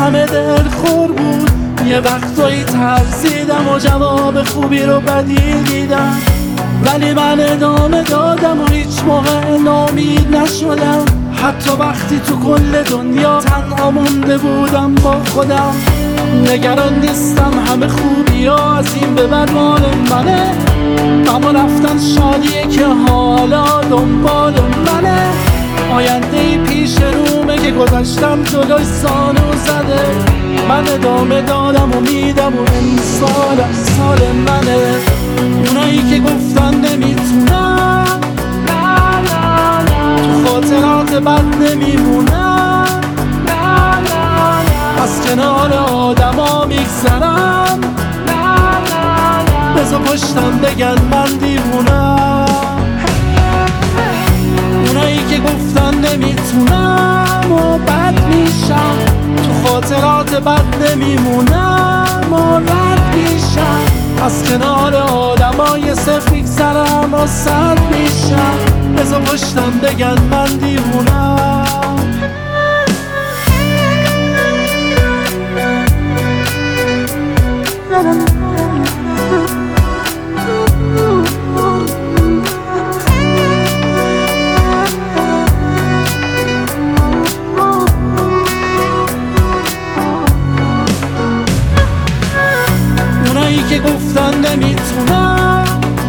همه دلخور بود. یه وقتایی ترسیدم و جواب خوبی رو بدیل دیدم، ولی من ادامه دادم و هیچ موقع ناامید نشدم. حتی وقتی تو کل دنیا تنها مونده بودم با خودم. نگران نیستم، همه خوبی ها از این به بعد مال منه. اما رفتن شادیه که حالا دنبال منه. آینده پیش رومه که گذشتم جلوی زانو زده. من ادامه دادم و میدم و امسال سال منه. اونایی که گفتن نمیتونم، تو خاطرات بد نمیمونم. از کنار آدما میگذرم، بذار پشتم بگن من دیوونم. اونایی که گفتن نمیتونم و بد میشم، تو خاطرات بد نمیمونم و رد میشم. از کنار آدمای صفر میگذرم و صد میشم، بذار پشتم بگن من دیوونم. که گفتن نمیتونم،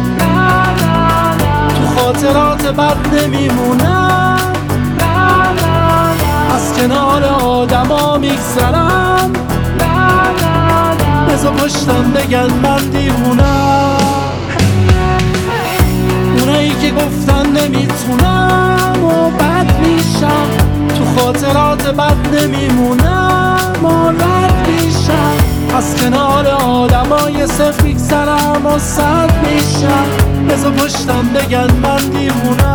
تو خاطرات بد نمیمونم. از کنار آدما میگذرم، بذار پشتم بگن من دیوونم. اونایی که گفتن نمیتونم و بد میشم، تو خاطرات بد نمیمونم و رد میشم. از کنار آدمای صفر میگذرم و صد میشم، بذار پشتم بگن من دیوونم.